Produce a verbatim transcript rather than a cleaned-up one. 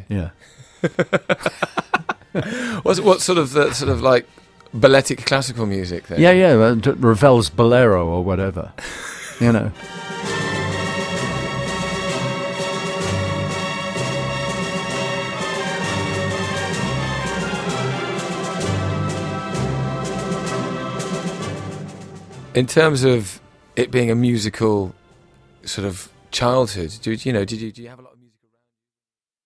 Yeah. What's what sort of the sort of like balletic classical music then? Yeah, yeah, uh, Ravel's Bolero or whatever, you know. In terms of it being a musical sort of childhood, do you know? Did you do you have a lot of